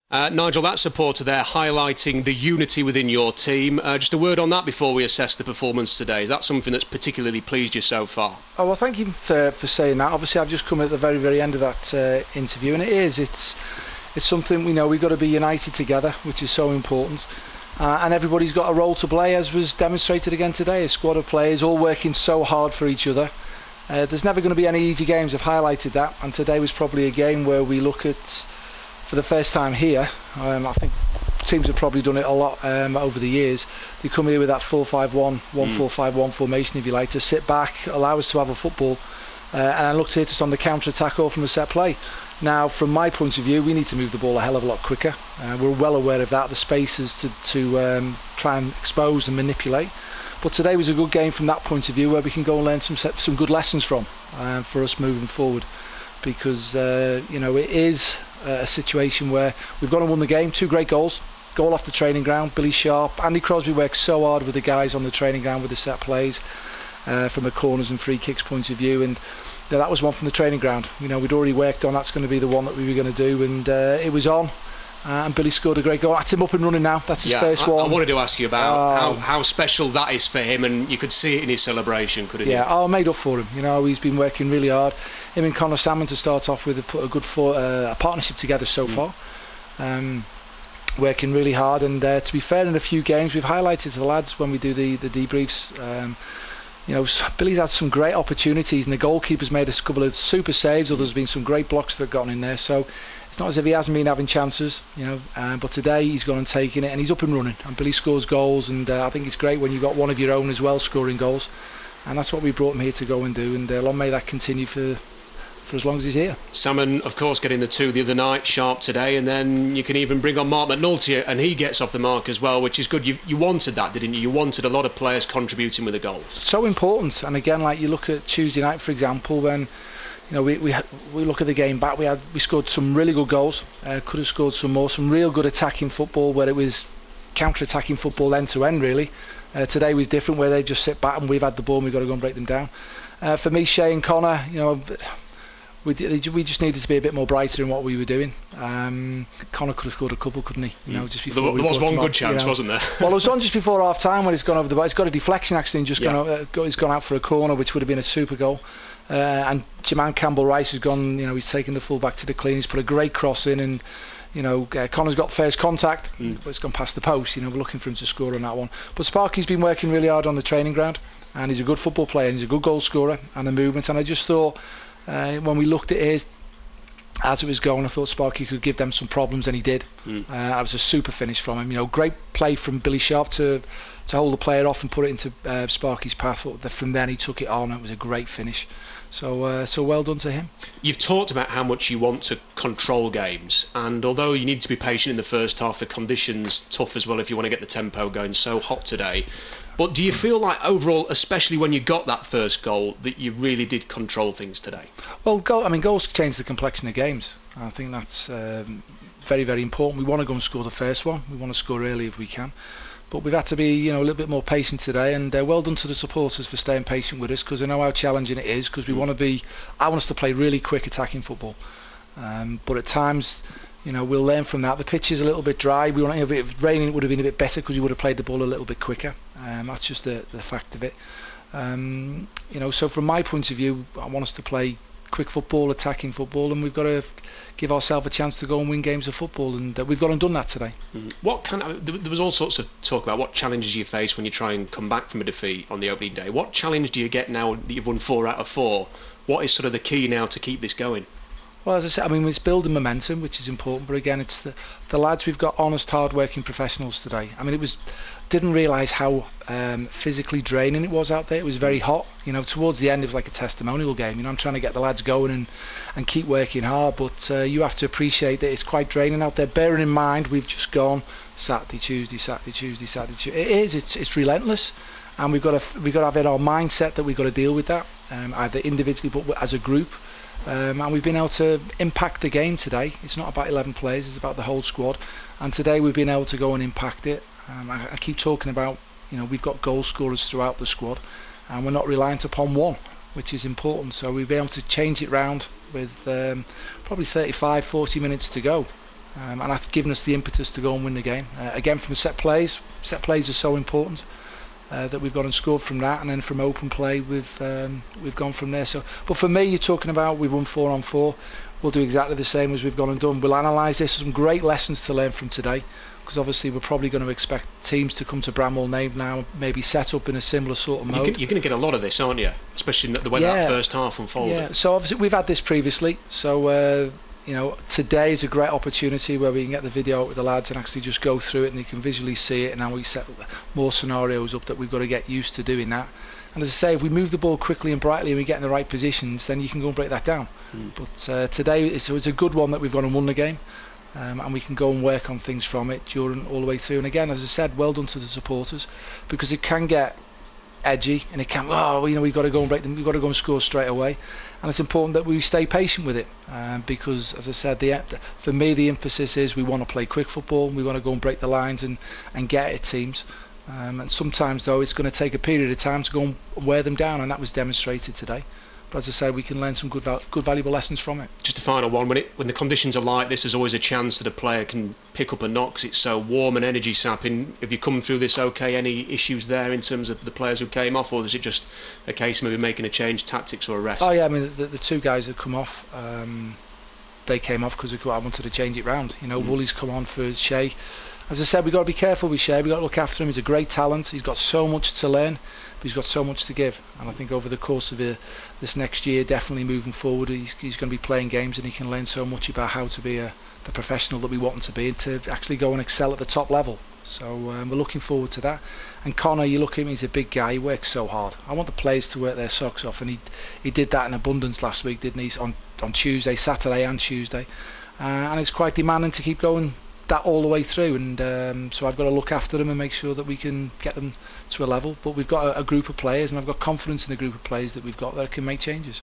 Nigel, that supporter there highlighting the unity within your team. Just a word on that before we assess the performance today. Is that something that's particularly pleased you so far? Oh, well, thank you for saying that. Obviously, I've just come at the very end of that interview, and it's something we know we've got to be united together, which is so important. And everybody's got a role to play, as was demonstrated again today. A squad of players all working so hard for each other. There's never going to be any easy games. I've highlighted that, and today was probably a game where we look at, for the first time here, I think teams have probably done it a lot over the years. They come here with that 4-5-1, 1-4-5-1 formation, if you like, to sit back, allow us to have a football, and then look to hit us on the counter-attack or from a set play. Now, from my point of view, we need to move the ball a hell of a lot quicker. We're well aware of that, the spaces to try and expose and manipulate. But today was a good game from that point of view, where we can go and learn some good lessons from for us moving forward. Because it is a situation where we've gone and won the game. 2 great goals. Goal off the training ground, Billy Sharp. Andy Crosby works so hard with the guys on the training ground with the set plays from a corners and free kicks point of view, and that was one from the training ground. We'd already worked on that's going to be the one that we were going to do, and it was on. And Billy scored a great goal. That's him up and running now. That's his first one. I wanted to ask you about how special that is for him, and you could see it in his celebration, couldn't you? Yeah, made up for him. He's been working really hard. Him and Connor Salmon, to start off with, have put a good partnership together so far. Working really hard, and to be fair, in a few games we've highlighted to the lads when we do the debriefs. Billy's had some great opportunities, and the goalkeeper's made a couple of super saves, or there's been some great blocks that have gotten in there. So it's not as if he hasn't been having chances, but today he's gone and taken it, and he's up and running. And Billy scores goals, and I think it's great when you've got one of your own as well scoring goals. And that's what we brought him here to go and do, and long may that continue for as long as he's here. Salmon, of course, getting the 2 the other night, Sharp today, and then you can even bring on Mark McNulty, and he gets off the mark as well, which is good. You wanted that, didn't you? You wanted a lot of players contributing with the goals. So important. And again, like you look at Tuesday night, for example, when we look at the game back, we scored some really good goals. Could have scored some more, some real good attacking football where it was counter-attacking football end to end, really. Today was different, where they just sit back and we've had the ball and we've got to go and break them down. For me, Shay and Connor, we just needed to be a bit more brighter in what we were doing. Connor could have scored a couple, couldn't he? Just before there was one good chance, wasn't there? Well, it was on just before half time when he's gone over the bar. He's got a deflection actually, and he's gone out for a corner, which would have been a super goal. And Jaman Campbell-Rice has gone. He's taken the full back to the clean. He's put a great cross in, and Connor's got first contact, but it's gone past the post. We're looking for him to score on that one. But Sparky's been working really hard on the training ground, and he's a good football player, and he's a good goal scorer and a movement. And I just thought, when we looked at his, as it was going, I thought Sparky could give them some problems, and he did. That was a super finish from him. Great play from Billy Sharp to hold the player off and put it into Sparky's path. From then he took it on, and it was a great finish. So well done to him. You've talked about how much you want to control games, and although you need to be patient in the first half, the conditions tough as well if you want to get the tempo going. So hot today. But do you feel like overall, especially when you got that first goal, that you really did control things today? Well, goals change the complexion of games. I think that's very, very important. We want to go and score the first one. We want to score early if we can. But we've had to be, a little bit more patient today, and well done to the supporters for staying patient with us, because I know how challenging it is. Because I want us to play really quick attacking football. But at times, we'll learn from that. The pitch is a little bit dry. If it was raining, it would have been a bit better because we would have played the ball a little bit quicker. That's just the fact of it. So from my point of view, I want us to play quick football, attacking football, and we've got to give ourselves a chance to go and win games of football, and we've gone and done that today. There was all sorts of talk about what challenges you face when you try and come back from a defeat on the opening day. What challenge do you get now that you've won 4 out of 4? What is sort of the key now to keep this going? Well, as I said, it's building momentum, which is important. But again, it's the lads. We've got honest, hard-working professionals today. Didn't realise how physically draining it was out there. It was very hot. Towards the end, it was like a testimonial game. I'm trying to get the lads going and keep working hard. But you have to appreciate that it's quite draining out there. Bearing in mind, we've just gone Saturday, Tuesday, Saturday, Tuesday, Saturday, Tuesday. It is. It's relentless, and we've got to have in our mindset that we've got to deal with that, either individually but as a group. And we've been able to impact the game today. It's not about 11 players, it's about the whole squad. And today we've been able to go and impact it. I keep talking about, we've got goal scorers throughout the squad, and we're not reliant upon one, which is important. So we've been able to change it round with probably 35, 40 minutes to go. and that's given us the impetus to go and win the game. Again, from set plays are so important. That we've gone and scored from that, and then from open play we've gone from there. So, but for me, you're talking about we've won 4 on 4. We'll do exactly the same as we've gone and done. We'll analyse this. Some great lessons to learn from today, because obviously we're probably going to expect teams to come to Bramall Nave now, maybe set up in a similar sort of mode. You're going to get a lot of this, aren't you? Especially the way that first half unfolded. Yeah. So obviously we've had this previously. So today is a great opportunity where we can get the video out with the lads and actually just go through it, and you can visually see it. And now we set more scenarios up that we've got to get used to doing that. And as I say, if we move the ball quickly and brightly and we get in the right positions, then you can go and break that down. But today it was a good one that we've gone and won the game, and we can go and work on things from it during all the way through. And again, as I said, well done to the supporters, because it can get edgy and it can we've got to go and break them, we've got to go and score straight away, and it's important that we stay patient with it, because as I said, for me the emphasis is we want to play quick football, we want to go and break the lines and get at teams, and sometimes though it's going to take a period of time to go and wear them down, and that was demonstrated today. But as I said, we can learn some good valuable lessons from it. Just a final one, when the conditions are like this, there's always a chance that a player can pick up a knock because it's so warm and energy sapping. Have you come through this okay? Any issues there in terms of the players who came off, or is it just a case of maybe making a change, tactics or a rest? Oh yeah, I mean the 2 guys that come off, they came off because I wanted to change it round. Wooly's come on for Shea. As I said, we've got to be careful with Shea, we've got to look after him. He's a great talent, he's got so much to learn, but he's got so much to give, and I think over the course of this next year, definitely moving forward, he's going to be playing games, and he can learn so much about how to be the professional that we want him to be, and to actually go and excel at the top level. So we're looking forward to that. And Connor, you look at him, he's a big guy, he works so hard. I want the players to work their socks off, and he did that in abundance last week, didn't he? On Tuesday, Saturday and Tuesday, and it's quite demanding to keep going that all the way through, and so I've got to look after them and make sure that we can get them to a level. But we've got a group of players, and I've got confidence in the group of players that we've got that can make changes.